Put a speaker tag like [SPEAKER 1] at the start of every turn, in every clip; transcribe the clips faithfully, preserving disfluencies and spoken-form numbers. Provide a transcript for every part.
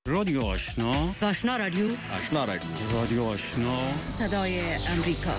[SPEAKER 1] رادیو آشنا،
[SPEAKER 2] آشنا رادیو،
[SPEAKER 3] آشنا رادیو،
[SPEAKER 1] رادیو آشنا،
[SPEAKER 2] صدای امریکا.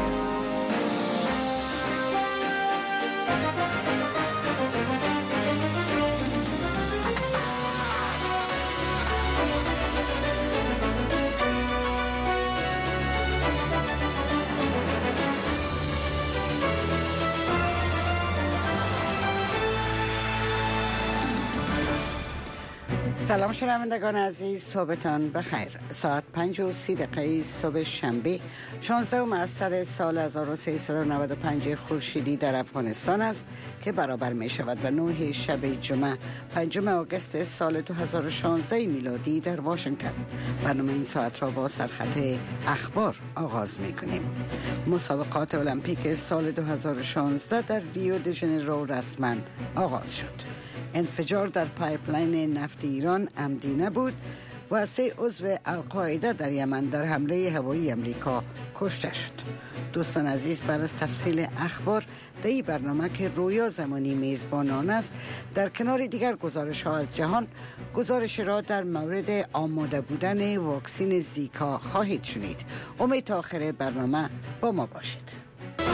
[SPEAKER 4] سلام شنوندگان عزیز، صبحتان بخیر. ساعت پنج و سی دقیقه صبح شنبه شانزده مرداد سال هزار و سیصد و نود و پنج خورشیدی در افغانستان است که برابر می شود به نه شب جمعه پنجم آگوست سال دو هزار و شانزده میلادی در واشنگتن. برنامه این ساعت را با سرخط اخبار آغاز می کنیم. مسابقات المپیک سال دو هزار و شانزده در ریو دی ژانیرو رسما آغاز شد. انفجار در پایپلاین نفت ایران عمدی نبود و سه عضو القاعده در یمن در حمله هوایی امریکا کشته شد. دوستان عزیز، بعد از تفصیل اخبار در این برنامه که رویا زمانی میزبانان است، در کنار دیگر گزارش ها از جهان، گزارش را در مورد آماده بودن واکسین زیکا خواهید شنید. امید تا آخر برنامه با ما باشید.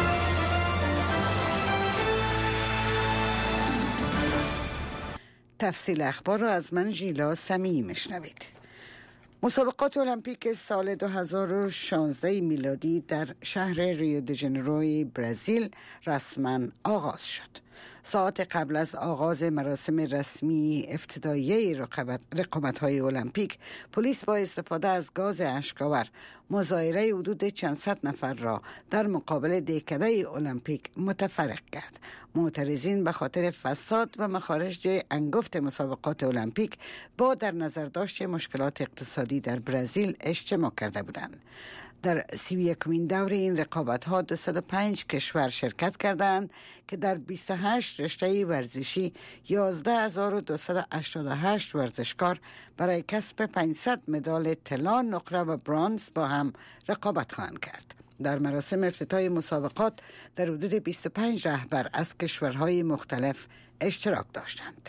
[SPEAKER 4] تفصیل اخبار را از من ژیلا سمیعی میشنوید. مسابقات المپیک سال دو هزار و شانزده میلادی در شهر ریو دی ژانیرو برزیل رسما آغاز شد. ساعت قبل از آغاز مراسم رسمی افتتاحیه رقابت‌های المپیک، پلیس با استفاده از گاز اشک‌آور مظاهره حدود چند صد نفر را در مقابل دهکده المپیک متفرق کرد. معترضین به خاطر فساد و مخارج انگفت مسابقات المپیک با در نظر داشت مشکلات اقتصادی در برزیل اجتماع کرده بودند. در سی و یکمین دور این رقابت‌ها دویست و پنج کشور شرکت کردند که در بیست و هشت رشته ورزشی یازده هزار و دویست و هشتاد و هشت ورزشکار برای کسب پانصد مدال طلا، نقره و برنز با هم رقابت خواهند کرد. در مراسم افتتاح مسابقات در حدود بیست و پنج رهبر از کشورهای مختلف اشتراک داشتند.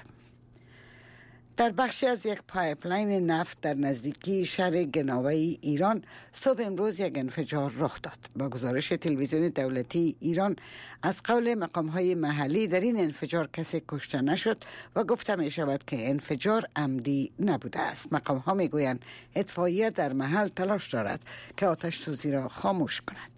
[SPEAKER 4] در بخشی از یک پایپلاین نفت در نزدیکی شهر گناوی ایران صبح امروز یک انفجار رخ داد. با گزارش تلویزیون دولتی ایران، از قول مقام‌های محلی در این انفجار کسی کشته نشد و گفته می شود که انفجار عمدی نبوده است. مقام‌ها می گویند اطفائیه در محل تلاش دارد که آتش سوزی را خاموش کند.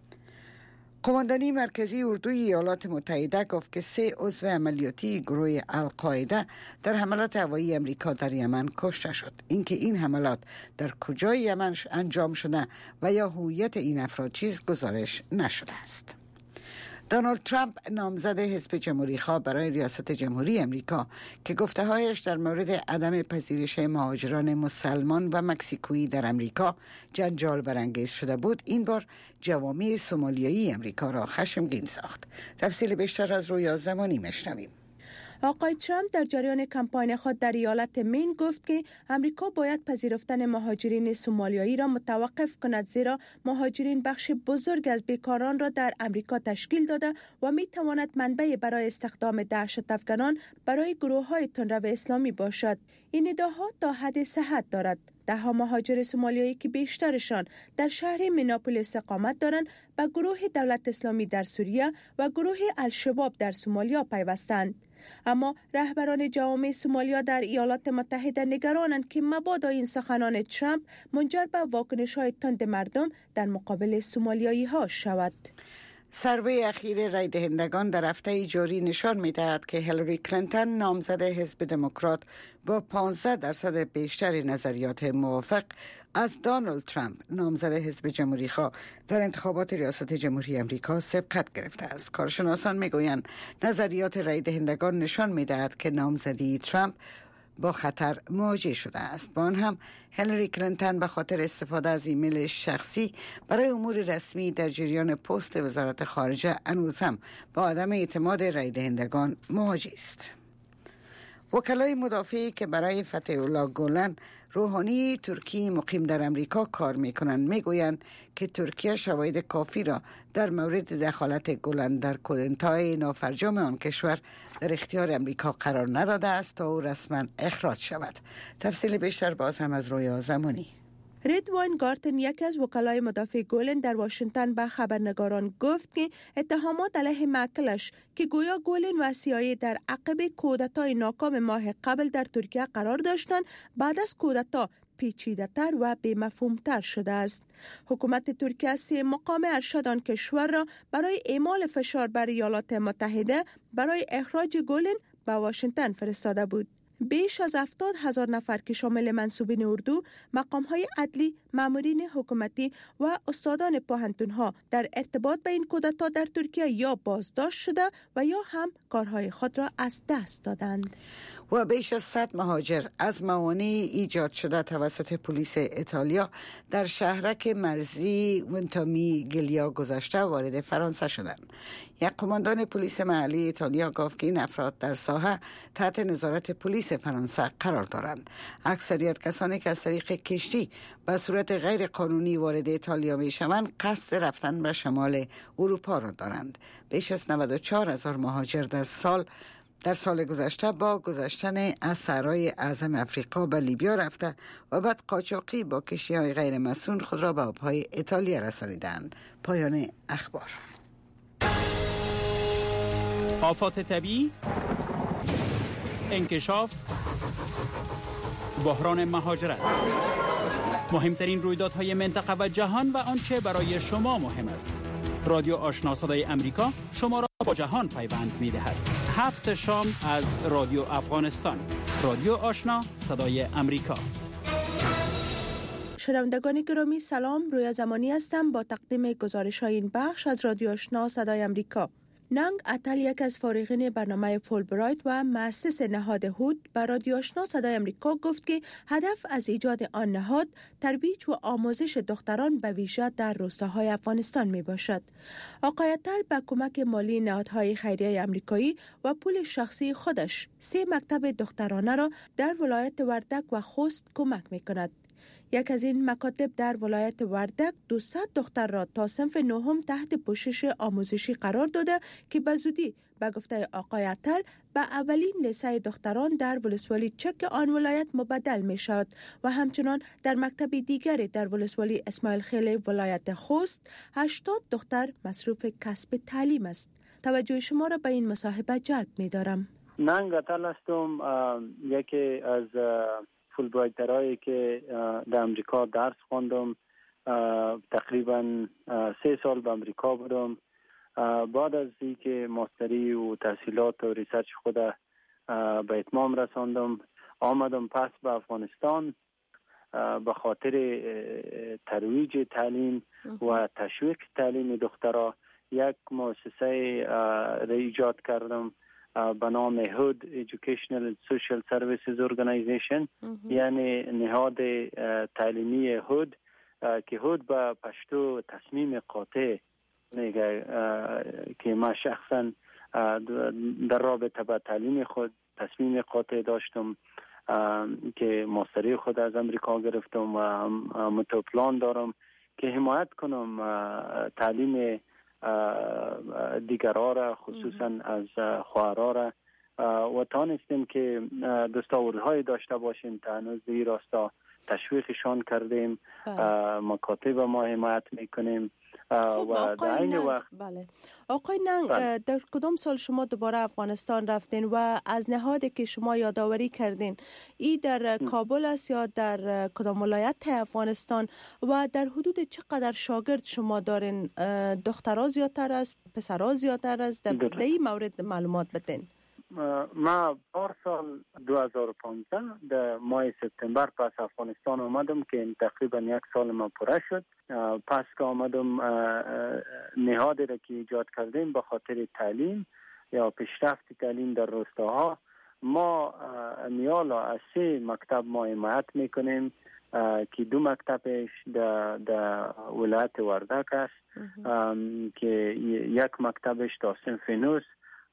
[SPEAKER 4] قماندانی مرکزی اردوی ایالات متحده گفت که سه عضو عملیاتی گروه القاعده در حملات هوایی امریکا در یمن کشته شد. اینکه این حملات در کجای یمن انجام شده و یا هویت این افراد چیز گزارش نشده است. دونالد ترامپ، نامزد حزب جمهوری‌خواه برای ریاست جمهوری امریکا که گفته‌هایش در مورد عدم پذیرش مهاجران مسلمان و مکزیکویی در امریکا جنجال برانگیز شده بود، این بار جوامع سومالیایی امریکا را خشمگین ساخت. تفصیل بیشتر از رویا زمانی میشنویم.
[SPEAKER 5] آقای ترامپ در جریان کمپاین خود در ایالت مین گفت که امریکا باید پذیرفتن مهاجرین سومالیایی را متوقف کند، زیرا مهاجرین بخش بزرگ از بیکاران را در امریکا تشکیل داده و می تواند منبع برای استخدام دهشت افغانان برای گروه‌های تندرو اسلامی باشد. این ادعاها تا حد صحت دارد. ده ها مهاجر سومالیایی که بیشترشان در شهر میناپولیس اقامت دارند به گروه دولت اسلامی در سوریه و گروه الشباب در سومالیا پیوستند. اما رهبران جوامع سومالیا در ایالات متحده نگرانند که مبادا این سخنان ترامپ منجر به واکنش‌های تند مردم در مقابل سومالیایی ها شود.
[SPEAKER 4] سروی اخیر رای دهندگان در هفته جاری نشان می‌دهد که هیلاری کلینتون، نامزد حزب دموکرات، با پانزده درصد بیشتر نظریات موافق از دونالد ترامپ، نامزد حزب جمهوری‌خواه، در انتخابات ریاست جمهوری امریکا سبقت گرفته است. کارشناسان می‌گویند نظریات رای دهندگان نشان می‌دهد که نامزدی ترامپ با خطر مواجه شده است. با آن هم هیلاری کلینتون به خاطر استفاده از ایمیل شخصی برای امور رسمی در جریان پست وزارت خارجه هنوز هم با عدم اعتماد رای دهندگان مواجه است. وکلای مدافعی که برای فتح الله گولن روحانی ترکی مقیم در امریکا کار میکنند میگویند که ترکیه شواهد کافی را در مورد دخالت گولن در کودتای نافرجام آن کشور در اختیار امریکا قرار نداده است تا او رسما اخراج شود. تفصیل بیشتر باز هم از رویا زمانی.
[SPEAKER 5] رید واینگارتن یکی از وکلای مدافع گولن در واشنگتن به خبرنگاران گفت که اتهامات علیه مکلش که گویا گولن و سی‌آی‌ای در عقب کودتای ناکام ماه قبل در ترکیه قرار داشتند بعد از کودتا پیچیده‌تر و بی‌مفهوم‌تر شده است. حکومت ترکیه سه مقام ارشد آن کشور را برای اعمال فشار بر ایالات متحده برای اخراج گولن به واشنگتن فرستاده بود. بیش از هفتاد هزار نفر که شامل منصوبین اردو، مقام‌های عدلی، مامورین حکومتی و استادان پوهنتون‌ها در ارتباط به این کودتا در ترکیه یا بازداشت شده و یا هم کارهای خود را از دست دادند.
[SPEAKER 4] و بیش از صد مهاجر از موانع ایجاد شده توسط پلیس ایتالیا در شهرک مرزی ونتامیگلیا گذشته وارد فرانسه شدند. یک قماندان پلیس محلی ایتالیا گفت که این افراد در ساحه تحت نظارت پلیس فرانسه قرار دارند. اکثریت کسانی که از طریق کشتی به صورت غیر قانونی وارد ایتالیا می شوند قصد رفتن به شمال اروپا را دارند. بیش از نود و چهار هزار مهاجر در سال در سال گذشته با گذشتن از صحرای اعظم افریقا به لیبیا رفته و بعد قاچاقی با کشتی‌های غیر مسئول خود را به آبهای ایتالیا رسانیدند. پایان اخبار.
[SPEAKER 1] آفات طبیعی، انکشاف، بحران مهاجرت، مهمترین رویدادهای منطقه و جهان و آنچه برای شما مهم است. رادیو آشنا صدای امریکا شما را با جهان پیوند می‌دهد. هفت شام از رادیو افغانستان. رادیو آشنا صدای امریکا.
[SPEAKER 5] شنوندگان گرامی سلام، رویا زمانی هستم با تقدیم گزارش‌های این بخش از رادیو آشنا صدای امریکا. ننگ اتل یک از فارغین برنامه فولبرایت و مؤسس نهاد هود به رادیو آشنا صدای امریکا گفت که هدف از ایجاد آن نهاد ترویج و آموزش دختران به ویژه در روستاهای افغانستان می باشد. آقای اتل با کمک مالی نهادهای خیریه امریکایی و پول شخصی خودش سه مکتب دخترانه را در ولایت وردک و خوست کمک می کند. یک از این مکاتب در ولایت وردک دویست دختر را تا صنف نهم تحت پوشش آموزشی قرار داده که به زودی به گفته آقای اتل به اولین لیسه دختران در ولسوالی چک آن ولایت مبدل می شود و همچنان در مکتب دیگری در ولسوالی اسماعیل خیل ولایت خوست هشتاد دختر مصروف کسب تعلیم است. توجه شما را به این مصاحبه جلب می دارم.
[SPEAKER 3] ننگ اتل هستم، یکی از فولبرایترهایی که در امریکا درس خواندم. تقریبا سه سال به امریکا بودم. بعد از اینکه ماستری و تحصیلات و ریسرچ خود به اتمام رساندم آمدم پس به افغانستان به خاطر ترویج تعلیم و تشویق تعلیم دخترها یک مؤسسه را ایجاد کردم به نام هود Educational Social Services Organization، یعنی نهاد تعلیمی هود که هود به پشتو تصمیم قاطع میگه که ما شخصا در رابطه با تعلیم خود تصمیم قاطع داشتم که ماستری خود از امریکا گرفتم و متوپلان دارم که حمایت کنم تعلیم دیگرها را خصوصا از خواهرها را و تانستیم که دستاوردهای داشته باشیم تا هنوز به این راستا تشویقشان کردیم. مکاتب ما حمایت میکنیم و در این وقت
[SPEAKER 5] بله. آقای ننگ بله. در کدام سال شما دوباره افغانستان رفتین و از نهادی که شما یادآوری کردین ای در کابل است یا در کدام ولایت افغانستان و در حدود چقدر شاگرد شما دارین؟ دخترها زیادتر است، پسرها زیادتر است؟ در این مورد معلومات بدین.
[SPEAKER 3] ما پارسال دو هزار و پانزده در ماه سپتامبر پس افغانستان آمدم که تقریبا یک سال ما پره شد. پس که آمدم نهادی را که ایجاد کردیم به خاطر تعلیم یا پیشرفت تعلیم در روستاها ما نیالا از سه مکتب ما حمایت میکنیم که دو مکتبش در در ولایت وردک است که یک مکتبش تا صنف نوز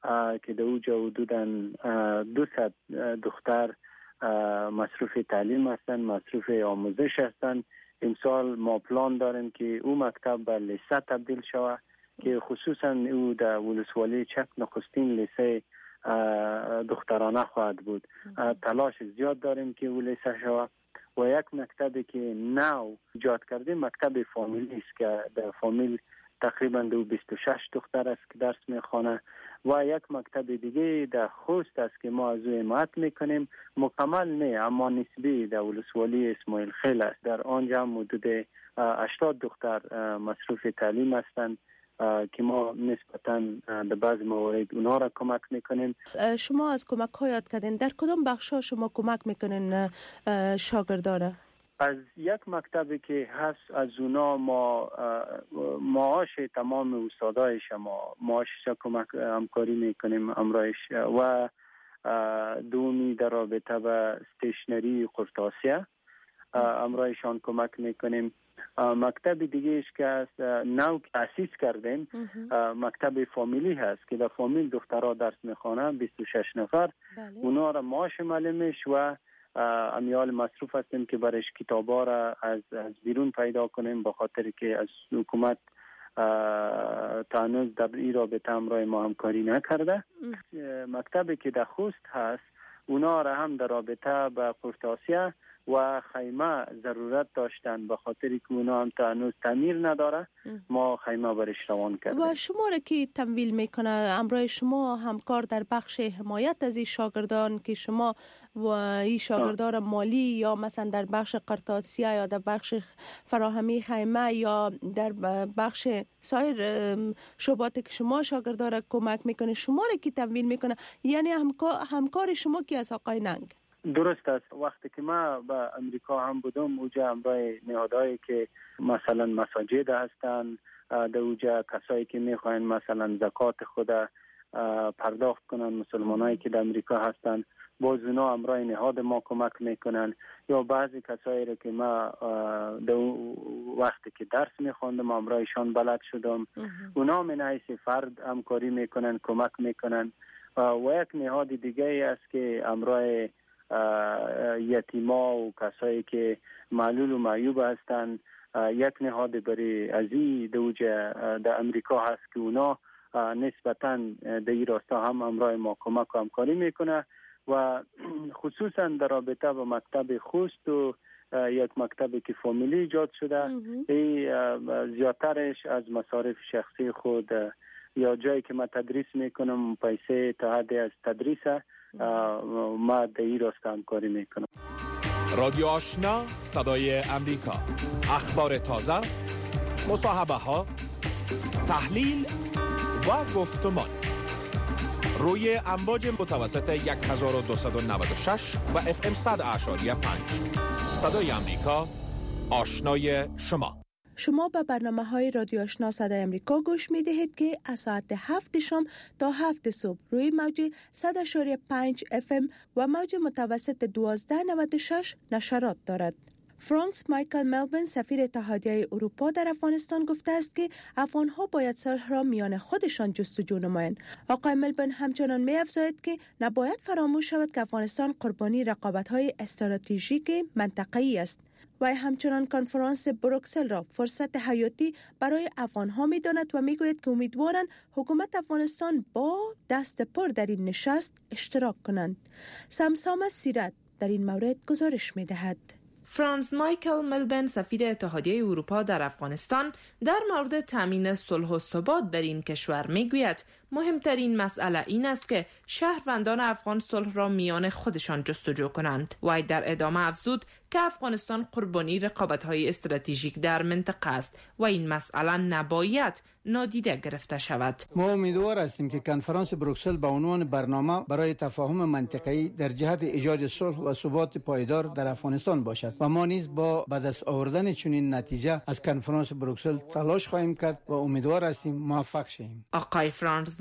[SPEAKER 3] که در اوجا حدوداً دویست دختر مصروف تعلیم هستند، مصروف آموزش هستند. امسال ما پلان داریم که او مکتب به لیسه تبدیل شود که خصوصا او در ولسوالی چک نخستین لیسه دخترانه خواهد بود. تلاش زیاد داریم که او لیسه شود و یک مکتبی که نو ایجاد کردیم مکتب فامیلی است که در فامیل تقریبا دو بیست و شش دختر است که درس میخوانه و یک مکتب دیگه در خوست است که ما از او حمایت میکنیم. مکمل نه اما نسبی در ولسوالی اسماعیل خیل است. در آنجا حدود هشتاد دختر مصروف تعلیم هستند که ما نسبتاً در بعض موارد اونا را کمک میکنیم.
[SPEAKER 5] شما از کمک ها یاد کردین، در کدام بخش ها شما کمک میکنین شاگردان؟
[SPEAKER 3] از یک مکتبی که هست از اونا ما معاش تمام استادای شما معاشش کمک همکاری میکنیم امرایش و دومی در رابطه با استیشنری قرطاسیه امرایشان کمک میکنیم. مکتب دیگه ایش که است نو تاسیس کردیم مکتب فامیلی هست که در فامیل دخترها درس میخوانه بیست و شش نفر. بله. اونا را معاش معلمش و امیال مصروف هستیم که برش کتابا را از از بیرون پیدا کنیم به خاطر که از حکومت تانوز در این رابطه همراه ما همکاری نکرده. مکتبی که در خوست هست اونا را هم در رابطه با قرطاسیه و خیمه ضرورت داشتن به خاطر که اونا هم تا هنوز تعمیر نداره. ما خیمه برش روان کردیم.
[SPEAKER 5] و شما را کی تمویل میکنه؟ امرای شما همکار در بخش حمایت از این شاگردان که شما و این شاگردان مالی یا مثلا در بخش قرطاسیه یا در بخش فراهمی خیمه یا در بخش سایر شعباتی که شما شاگردان را کمک میکنه شما را کی تمویل میکنه؟ یعنی همکار همکار شما کی از آقای ننگ؟
[SPEAKER 3] درست است. وقتی که ما با امریکا هم بودم اوجا همراه نهادهایی که مثلا مساجد هستند در اوجا کسایی که میخواین مثلا زکات خود پرداخت کنن مسلمانایی که در امریکا هستند باز اونا همراه نهاد ما کمک میکنن یا بعضی کسایی رو که ما در وقتی که درس میخوندم همراهشان بلد شدم اونا من حیث فرد همکاری میکنن کمک میکنن و یک نهاد دیگه است که همراه یتیما و کسایی که معلول و معیوب هستند یک نهاد برای ازی دوجه در امریکا هست که اونا نسبتاً در این راستا هم همراه ما کمک و همکاری میکنه و خصوصا در رابطه با مکتب خوست و یک مکتبی که فامیلی ایجاد شده ای زیادترش از مصارف شخصی خود یا جایی که من تدریس میکنم پیسه تا حدی از تدریسه ما در این راستا همکاری میکنم.
[SPEAKER 6] رادیو آشنا صدای امریکا، اخبار تازه، مصاحبه ها، تحلیل و گفتمان روی امواج متوسط هزار و دویست و نود و شش و اف ام صد اعشاری پنج. صدای امریکا، آشنای شما.
[SPEAKER 5] شما به برنامه های رادیو آشنا صدای امریکا گوش می دهید که از ساعت هفت شام تا هفت صبح روی موج صد اعشاری پنج اف ام و موج متوسط دوازده نود و شش نشرات دارد. فرانس مایکل ملبن سفیر اتحادیه اروپا در افغانستان گفته است که افغان‌ها باید صلح را میان خودشان جستجو نمایند. آقای ملبن همچنان می‌افزاید که نباید فراموش شود که افغانستان قربانی رقابت‌های استراتژیک منطقه‌ای است. و همچنان کنفرانس بروکسل را فرصت حیاتی برای افغان‌ها می‌داند و می‌گوید که امیدوارند حکومت افغانستان با دست پر در این نشست اشتراک کنند. سمسام سیرت در این مورد گزارش می‌دهد.
[SPEAKER 7] فرانس مایکل ملبن سفیر اتحادیه اروپا در افغانستان در مورد تامین صلح و ثبات در این کشور میگوید مهمترین مسئله این است که شهروندان افغان صلح را میان خودشان جستجو کنند. وی در ادامه افزود که افغانستان قربانی رقابت‌های استراتژیک در منطقه است و این مسئله نباید نادیده گرفته شود.
[SPEAKER 8] ما امیدوار هستیم که کنفرانس بروکسل به عنوان برنامه برای تفاهم منطقه‌ای در جهت ایجاد صلح و ثبات پایدار در افغانستان باشد و ما نیز با به دست آوردن چنین نتیجه از کنفرانس بروکسل تلاش خواهیم کرد و امیدوار هستیم موفق شویم.
[SPEAKER 7] آقای فرانس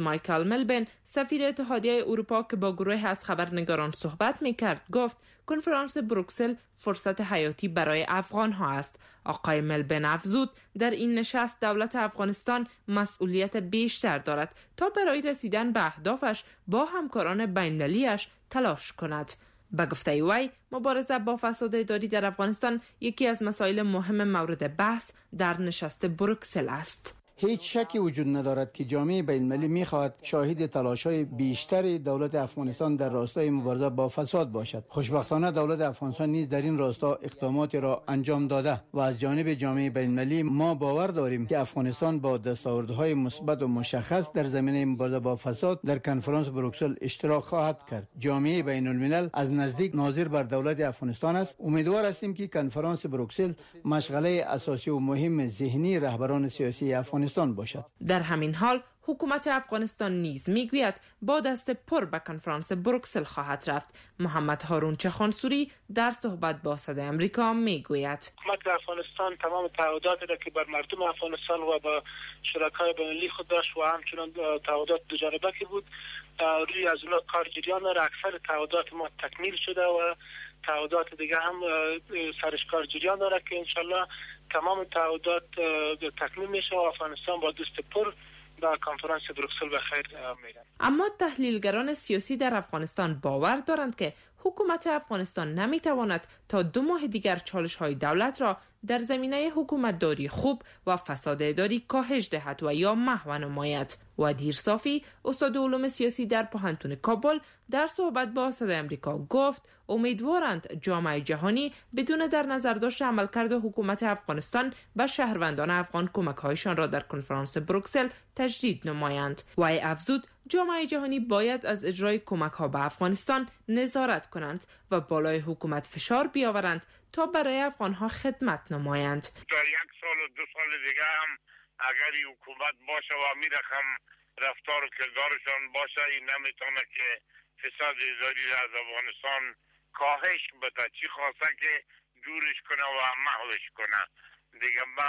[SPEAKER 7] مایکل ملبن سفیر اتحادیه اروپا که با گروه از خبرنگاران صحبت می‌کرد گفت کنفرانس بروکسل فرصت حیاتی برای افغان‌ها است. آقای ملبن افزود در این نشست دولت افغانستان مسئولیت بیشتر دارد تا برای رسیدن به اهدافش با همکاران بین‌المللی‌اش تلاش کند. به گفته وی مبارزه با فساد اداری در افغانستان یکی از مسائل مهم مورد بحث در نشست بروکسل است.
[SPEAKER 8] هیچ شکی وجود ندارد که جامعه بین‌المللی می‌خواهد شاهد تلاش‌های بیشتر دولت افغانستان در راستای مبارزه با فساد باشد. خوشبختانه دولت افغانستان نیز در این راستا اقداماتی را انجام داده و از جانب جامعه بین‌المللی ما باور داریم که افغانستان با دستاوردهای مثبت و مشخص در زمینه مبارزه با فساد در کنفرانس بروکسل اشتراک خواهد کرد. جامعه بین‌الملل از نزدیک ناظر بر دولت افغانستان است. امیدوار هستیم که کنفرانس بروکسل مشغله اساسی و مهم ذهنی رهبران سیاسی افغانستان باشد.
[SPEAKER 7] در همین حال حکومت افغانستان نیز میگوید با دست پر به کنفرانس بروکسل خواهد رفت. محمد هارون چخانسوری در صحبت با صدای امریکا میگوید
[SPEAKER 9] حکومت افغانستان تمام تعهداتی را که بر مردم افغانستان و با شرکای بین‌المللی خود داشت و همچنان تعهدات دو جانبه که بود روی از اونها کار جریان داره. اکثر تعهدات ما تکمیل شده و تعهدات دیگه هم سرش کار جریان داره که انشالله تمام تعهدات تکمیل میشه و افغانستان با دست پر به کنفرانس بروکسل به خیر میره.
[SPEAKER 7] اما تحلیلگران سیاسی در افغانستان باور دارند که حکومت افغانستان نمیتواند تا دو ماه دیگر چالش‌های دولت را در زمینه حکومتداری خوب و فساد اداری کاهش دهد و یا محو نماید. و دیر صافی استاد علوم سیاسی در پوهنتون کابل در صحبت با صدای امریکا گفت امیدوارند جامعه جهانی بدون در نظر داشت عملکرد حکومت افغانستان به شهروندان افغان کمک‌هایشان را در کنفرانس بروکسل تجدید نمایند. و افزود جامعه جهانی باید از اجرای کمک‌ها به افغانستان نظارت کنند و بالای حکومت فشار بیاورند تا برای افغان‌ها خدمت نمایند.
[SPEAKER 10] در یک سال و دو سال دیگه هم اگر حکومت باشه و میرخم رفتار و کردارشان باشه این نمیتونه که فساد اداری از افغانستان کاهش بده، چی خواسته که دورش کنه و محوش کنه. دیگه ما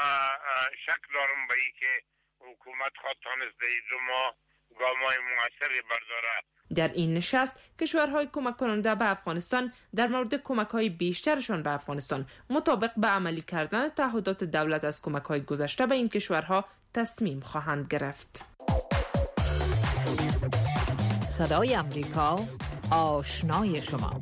[SPEAKER 10] شک دارم به این که حکومت خواهد تانست در دو ماه گامای موثری برداره.
[SPEAKER 7] در این نشست کشورهای کمک کننده به افغانستان در مورد کمک‌های بیشترشان به افغانستان مطابق به عملی کردن تعهدات دولت از کمک‌های گذشته به این کشورها تصمیم خواهند گرفت.
[SPEAKER 2] صدای امریکا، آشنای شما.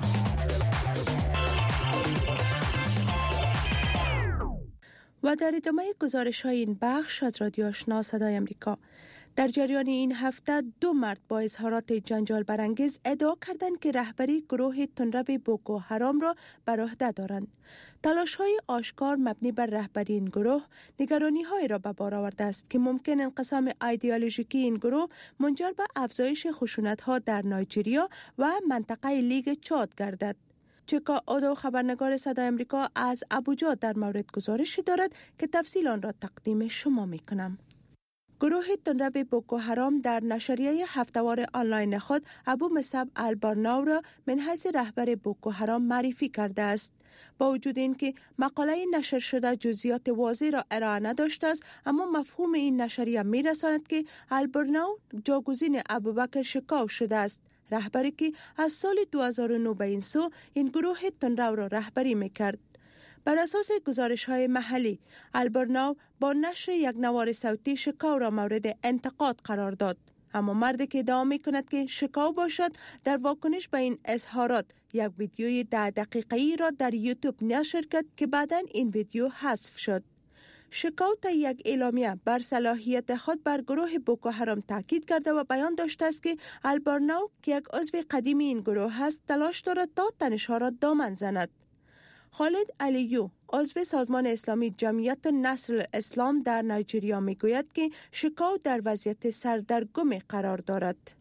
[SPEAKER 5] و در ادامه گزارش های این بخش از رادیو آشنا صدای امریکا، در جریان این هفته دو مرد با اظهارات جنجال برانگیز ادعا کردند که رهبری گروه تندرو بوکو حرام را بر عهده دارند. تلاش‌های آشکار مبنی بر رهبری این گروه نگرانی‌هایی را به بار آورده است که ممکن انقسام ایدئولوژیکی این گروه منجر به افزایش خشونت‌ها در نایجریا و منطقه لیگ چاد گردد. چکا اودو خبرنگار صدای امریکا از ابوجا در مورد گزارشی دارد که تفصیل آن را تقدیم شما می‌کنم. گروه تندرو بوکو حرام در نشریه هفته‌وار آنلاین خود ابو مصعب البرناو را من حیث رهبر بوکو حرام معرفی کرده است. با وجود اینکه مقاله نشر شده جزئیات واضح را ارائه نداشته است، اما مفهوم این نشریه می‌رساند که البرناو جاگزین ابوبکر شکاو شده است، رهبری که از سال دو هزار و نه به این سو این گروه تندرو را رهبری می‌کرد. بر اساس گزارش‌های محلی، البرناو با نشر یک نوار صوتی شکاو را مورد انتقاد قرار داد. اما مردی که ادعا می‌کند که شکاو باشد، در واکنش به این اظهارات یک ویدیوی ده دقیقه‌ای را در یوتیوب نشر کرد که بعداً این ویدیو حذف شد. شکاو تا یک اعلامیه بر صلاحیت خود بر گروه بوکو حرام تاکید کرده و بیان داشته است که البرناو که یک عضو قدیمی این گروه است، تلاش دارد تا تنش‌ها را دامن زند. خالد علیو، عضو سازمان اسلامی جمعیت نصر اسلام در نایجریا میگوید که شکاو در وضعیت سردرگمی قرار دارد.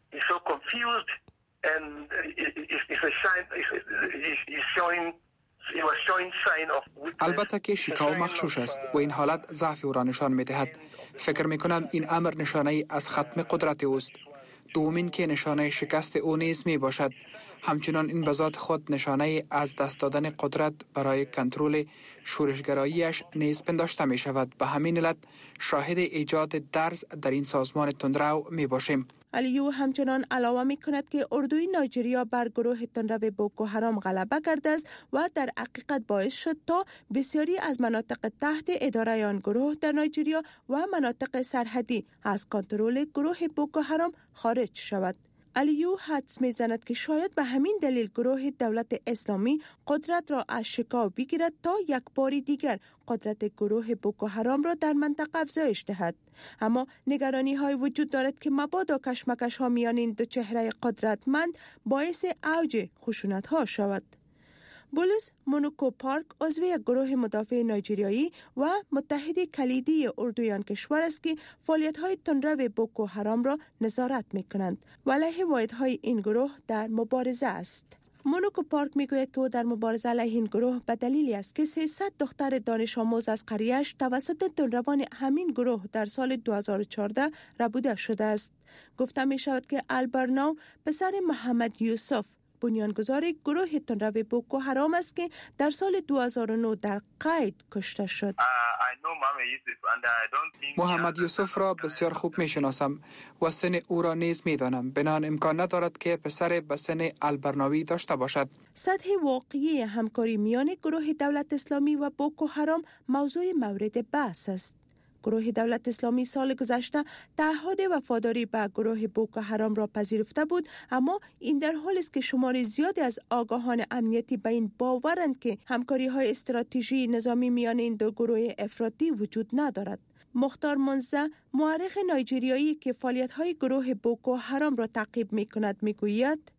[SPEAKER 11] البته که شکاو مغشوش است و این حالت ضعف او را نشان می‌دهد. فکر می‌کنم این امر نشانه‌ای از ختم قدرت اوست. دومین که نشانه شکست او نیز می باشد. همچنان این به ذات خود نشانه از دست دادن قدرت برای کنترل شورشگراییش نیز پنداشته می شود. به همین علت شاهد ایجاد درز در این سازمان تندرو می باشیم.
[SPEAKER 5] علیو همچنان علاوه می کند که اردوی نایجریا بر گروه تندرو بوکو حرام غلبه کرده است و در حقیقت باعث شد تا بسیاری از مناطق تحت اداره آن گروه در نایجریا و مناطق سرحدی از کنترل گروه بوکو حرام خارج شود. علیو حدس می‌زند که شاید به همین دلیل گروه دولت اسلامی قدرت را از شکاو بگیرد تا یک بار دیگر قدرت گروه بوکو حرام را در منطقه افزایش دهد. اما نگرانی های وجود دارد که مبادا کشمکش ها میان این دو چهره قدرتمند باعث اوج خشونت ها شود. بولیس مونوکو پارک عضو گروه مدافع نایجریایی و متحد کلیدی اردویان کشور است که فعالیت‌های تندرو بوکو حرام را نظارت می‌کنند و علیه واحدهای این گروه در مبارزه است. مونوکو پارک میگوید که او در مبارزه علیه این گروه به دلیلی است که سیصد دختر دانش آموز از قریه‌اش توسط تندروان همین گروه در سال دو هزار و چهارده ربوده شده است. گفته می شود که البرناو پسر محمد یوسف بنیانگذار گروه تندرو بوکو حرام است که در سال دو هزار و نه در قید کشته شد.
[SPEAKER 11] محمد یوسف را بسیار خوب می شناسم و سن او را نیز می دانم. بنان امکان ندارد که پسر به سن البرناوی داشته باشد.
[SPEAKER 5] سطح واقعی همکاری میان گروه دولت اسلامی و بوکو حرام موضوع مورد بحث است. گروه دولت اسلامی سال گذشته تعهد وفاداری به گروه بوکو حرام را پذیرفته بود، اما این در حالی است که شمار زیادی از آگاهان امنیتی به این باورند که همکاری های استراتژی نظامی میان این دو گروه افراطی وجود ندارد. مختار منزه، مورخ نایجریایی که فعالیت های گروه بوکو حرام را تعقیب می کند می گوید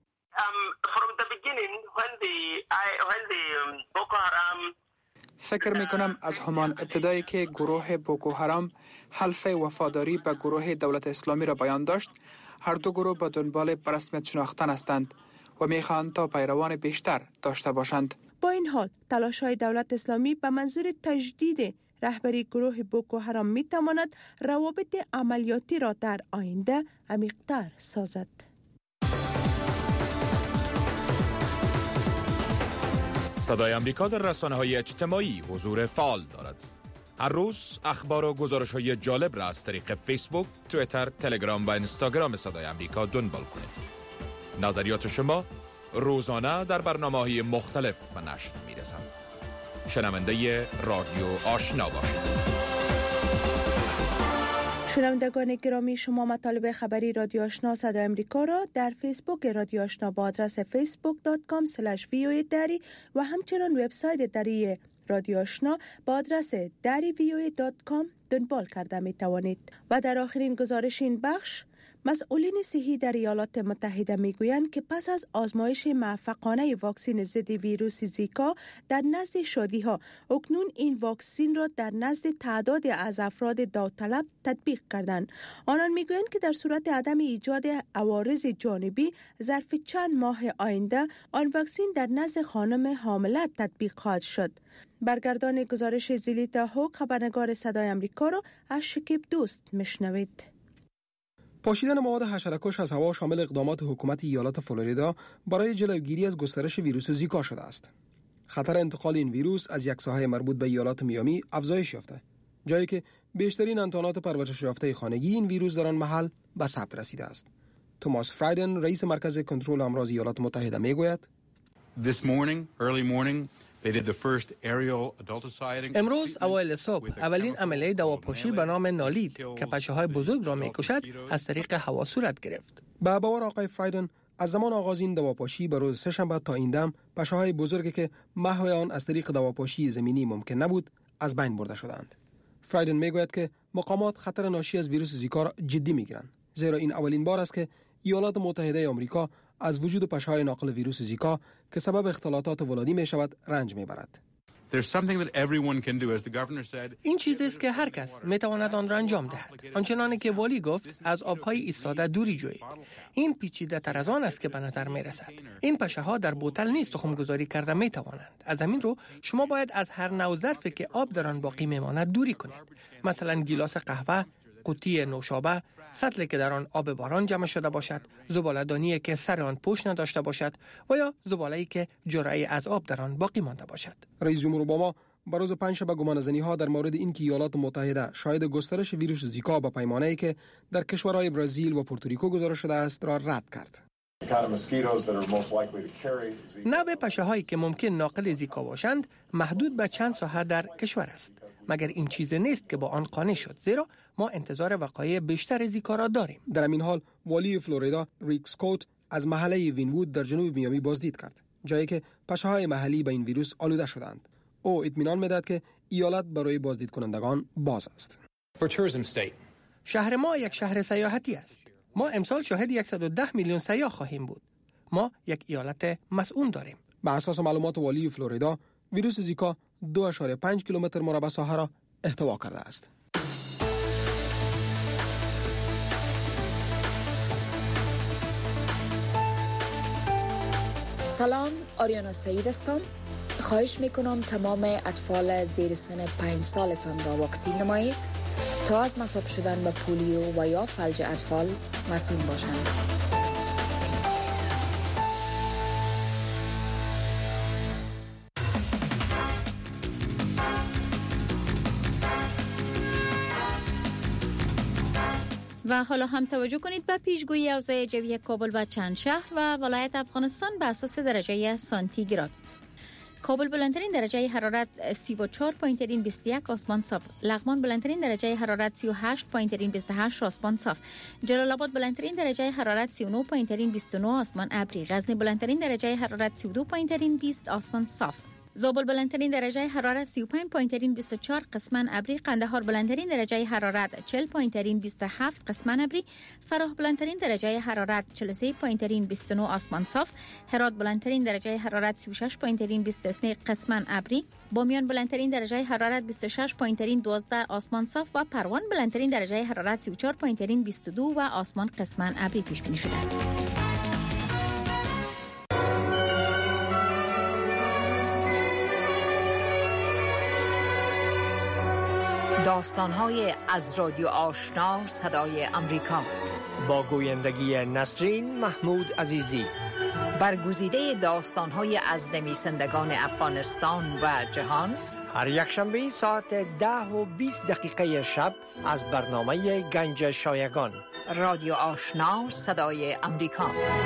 [SPEAKER 11] فکر می کنم از همان ابتدایی که گروه بوکو حرام حلف وفاداری به گروه دولت اسلامی را بیان داشت، هر دو گروه به دنبال به رسمیت شناختن هستند و می خواهند تا پیروان بیشتر داشته باشند.
[SPEAKER 5] با این حال تلاش‌های دولت اسلامی به منظور تجدید رهبری گروه بوکو حرام می تواند روابط عملیاتی را در آینده عمیق‌تر سازد.
[SPEAKER 6] صدای امریکا در رسانه‌های اجتماعی حضور فعال دارد. هر روز اخبار و گزارش‌های جالب را از طریق فیسبوک، توییتر، تلگرام و اینستاگرام صدای امریکا دنبال کنید. نظریات شما روزانه در برنامه‌های مختلف به نشر می‌رسند. شنونده رادیو آشنا باشید.
[SPEAKER 5] شنوندگان گرامی، شما مطالب خبری رادیو آشنا صدای امریکا را در فیسبوک رادیو آشنا با آدرس فیسبوک دات کام اسلش وی او ای دری و همچنین وبسایت دری رادیو آشنا با آدرس دری وی او ای دات کام دنبال کرده می توانید. و در آخرین گزارش این بخش، مسئولین صحی در ایالات متحده میگویند که پس از آزمایش موفقانه واکسن ضد ویروس زیکا در نزد شادی‌ها، اکنون این واکسن را در نزد تعدادی از افراد داوطلب تطبیق کردند. آنان میگویند که در صورت عدم ایجاد عوارض جانبی ظرف چند ماه آینده آن واکسن در نزد خانم حامله تطبیق خواهد شد. برگردان گزارش زلیتا هوک، خبرنگار صدای امریکا را از شکیب دوست میشنوید.
[SPEAKER 12] پاشیدن مواد حشره‌کش از هوا شامل اقدامات حکومت ایالات فلوریدا برای جلوگیری از گسترش ویروس زیکا شده است. خطر انتقال این ویروس از یک ساحه مربوط به ایالات میامی افزایش یافته، جایی که بیشترین انتانات پرورش یافته خانگی این ویروس در آن محل به ثبت رسیده است. توماس فرایدن، رئیس مرکز کنترل امراض ایالات متحده میگوید:
[SPEAKER 13] This morning, early morning,
[SPEAKER 14] امروز اوایل صبح اولین عملیه دواپاشی به نام نالید که پشه‌های بزرگ را می‌کشد از طریق هوا صورت گرفت.
[SPEAKER 12] با باور آقای فرایدن، از زمان آغاز این دواپاشی به روز سه‌شنبه تا این دم پشه‌های بزرگی که محو آن از طریق دواپاشی زمینی ممکن نبود از بین برده شدند. فرایدن میگوید که مقامات خطر ناشی از ویروس زیکا را جدی می‌گیرند، زیرا این اولین بار است که ایالات متحده آمریکا از وجود پشه‌های ناقل ویروس زیکا که سبب اختلالات ولادی می شود رنج می برد.
[SPEAKER 14] این چیزی است که هر کس می تواند آن را انجام دهد. آنچنانی که والی گفت، از آبهای ایستاده دوری جویید. این پیچیده تر از آن است که به نظر می رسد. این پشه‌ها در بوتل نیست تخم گذاری کرده می توانند. از همین رو شما باید از هر نوع ظرفی که آب در آن باقی می ماند دوری کنید. مثلا گیلاس قهوه، قوطی نوشابه، سطلی که در آن آب باران جمع شده باشد، زباله‌دانی که سر آن پوش نداشته باشد و یا زباله‌ای که جرعه از آب در آن باقی مانده باشد.
[SPEAKER 12] رئیس جمهور اوباما بر روز پنجشنبه گمانه‌زنی‌ها در مورد اینکه ایالات متحده شاهد گسترش ویروس زیکا با پیمانه‌ای که در کشورهای برزیل و پورتوریکو گزارش شده است را رد کرد.
[SPEAKER 14] نوع پشه‌هایی که ممکن ناقل زیکا باشند محدود به چند ساحه در کشور است. مگر این چیز نیست که با آن قانع شد، زیرا ما انتظار وقایع بیشتر زیکا را داریم.
[SPEAKER 12] در همین حال والی فلوریدا ریک اسکوت از محله وینوود در جنوب میامی بازدید کرد، جایی که پشه‌های محلی به این ویروس آلوده شدند. او اطمینان می‌دهد که ایالت برای بازدید کنندگان باز است.
[SPEAKER 14] شهر ما یک شهر سیاحتی است. ما امسال شاهد صد و ده میلیون سیاح خواهیم بود. ما یک ایالت مسئول داریم.
[SPEAKER 12] به اساس معلومات والی فلوریدا، ویروس زیکا دو ممیز پنج کیلومتر مربع ساحه را احتوا کرده است.
[SPEAKER 15] سلام، آریانا سعید هستم. خواهش میکنم تمام اطفال زیر سن پنج سالتان را واکسین نمایید تا از مصاب شدن به پولیو و یا فلج اطفال مسئول باشند.
[SPEAKER 16] و حالا هم توجه کنید به پیشگویی اوضاع جوی کابل و چند شهر و ولایت افغانستان به اساس درجه سانتیگراد. کابل بلندترین درجه حرارت سی و چهار پایین بیست و یک آسمان صاف. لغمان بلندترین درجه حرارت سی و هشت پایین بیست و هشت آسمان صاف. جلال آباد بلندترین درجه حرارت سی و نه پایین بیست و نه آسمان ابری. غزنی بلندترین درجه حرارت سی و دو پایین بیست آسمان صاف. زابل بلندترین درجه حرارت سی و پنج پایین بیست و چهار قسماً ابری. قندهار بلندترین درجه حرارت چهل پایین بیست و هفت قسماً ابری. فراه بلندترین درجه حرارت چهل و سه پایین بیست و نه آسمان صاف. هرات بلندترین درجه حرارت سی و شش پایین بیست و سه قسماً ابری. بامیان بلندترین درجه حرارت بیست و شش پایین دوازده آسمان صاف و پروان بلندترین درجه حرارت سی و چهار پایین بیست و دو و آسمان قسماً ابری پیش بینی شده است.
[SPEAKER 2] داستان‌های از رادیو آشنا صدای امریکا
[SPEAKER 17] با گویندگی نسرین محمود عزیزی.
[SPEAKER 2] برگزیده داستان‌های از نویسندگان افغانستان و جهان
[SPEAKER 17] هر یک شنبه ساعت ده و بیست دقیقه شب از برنامه گنج شایگان.
[SPEAKER 2] رادیو آشنا صدای امریکا.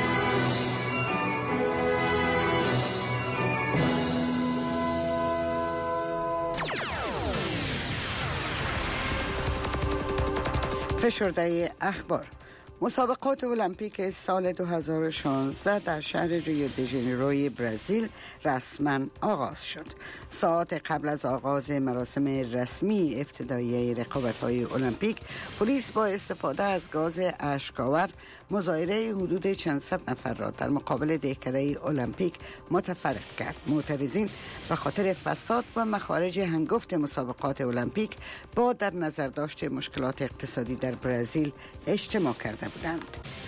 [SPEAKER 4] فشرده اخبار. مسابقات المپیک سال دو هزار و شانزده در شهر ریو دی ژانیروی برزیل رسما آغاز شد. ساعت قبل از آغاز مراسم رسمی افتتاحیه رقابت‌های المپیک، پلیس با استفاده از گاز اشک‌آور مظاهره حدود چند صد نفر را در مقابل دهکده المپیک متفرق کرد. معترضین به خاطر فساد و مخارج هنگفت مسابقات المپیک با در نظر داشت مشکلات اقتصادی در برزیل اجتماع کرده بودند.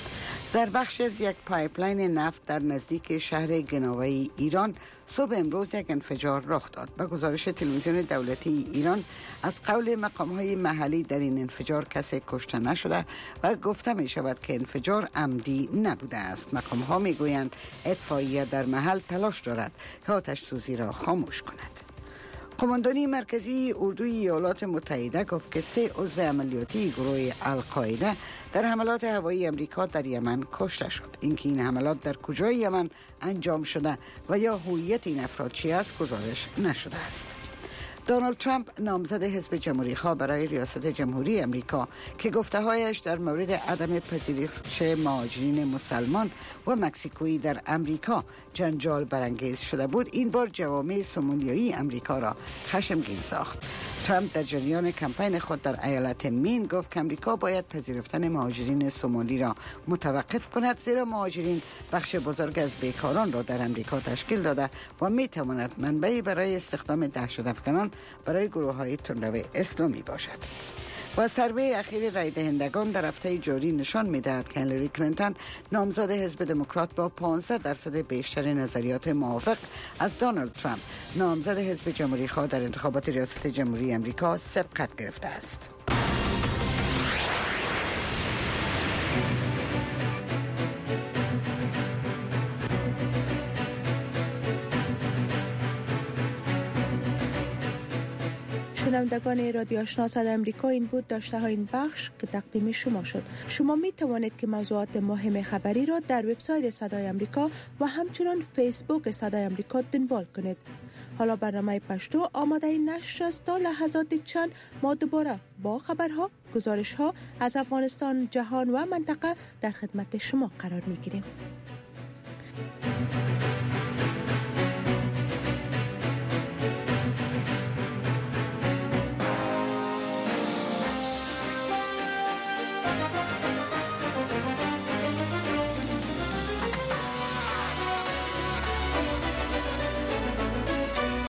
[SPEAKER 4] در بخش از یک پایپلاین نفت در نزدیک شهر گناوی ایران صبح امروز یک انفجار رخ داد. به گزارش تلویزیون دولتی ایران، از قول مقام‌های محلی در این انفجار کسی کشته نشده و گفته می شود که انفجار عمدی نبوده است. مقام‌ها می گویند اطفائیه در محل تلاش دارد که آتش سوزی را خاموش کند. قماندانی مرکزی اردوی ایالات متحده گفت که سه عضو عملیاتی گروه القاعده در حملات هوایی امریکا در یمن کشته شد. اینکه این حملات در کجای یمن انجام شده و یا هویت این افراد چی است گزارش نشده است. دونالد ترامپ نامزد حزب جمهوری خواه برای ریاست جمهوری امریکا که گفته‌هایش در مورد عدم پذیرش مهاجرین مسلمان و مکزیکویی در امریکا جنجال برانگیز شده بود، این بار جوامع سومالیایی امریکا را خشمگین ساخت. ترامپ در جریان کمپین خود در ایالت مین گفت که امریکا باید پذیرفتن مهاجرین سومالی را متوقف کند، زیرا مهاجرین بخش بزرگ از بیکاران را در امریکا تشکیل داده و می تواند منبعی برای استخدام دهشت‌افکنان برای گروه‌های تندرو اسلامی باشد. و سروی اخیر رای دهندگان در هفته جاری نشان می‌دهد که هیلاری کلینتون نامزد حزب دموکرات با پانزده درصد بیشتر نظریات موافق از دونالد ترامپ نامزد حزب جمهوری خواه در انتخابات ریاست جمهوری امریکا سبقت گرفته است.
[SPEAKER 5] شنوندگان رادیو آشنا صدای امریکا، این بود داشته های این بخش که تقدیم شما شد. شما می توانید که موضوعات مهم خبری را در وبسایت صدای امریکا و همچنین فیسبوک صدای امریکا دنبال کنید. حالا برنامه پشتو آماده نشر است. تا لحظات چند ما دوباره با خبرها، گزارش‌ها از افغانستان، جهان و منطقه در خدمت شما قرار می‌گیریم.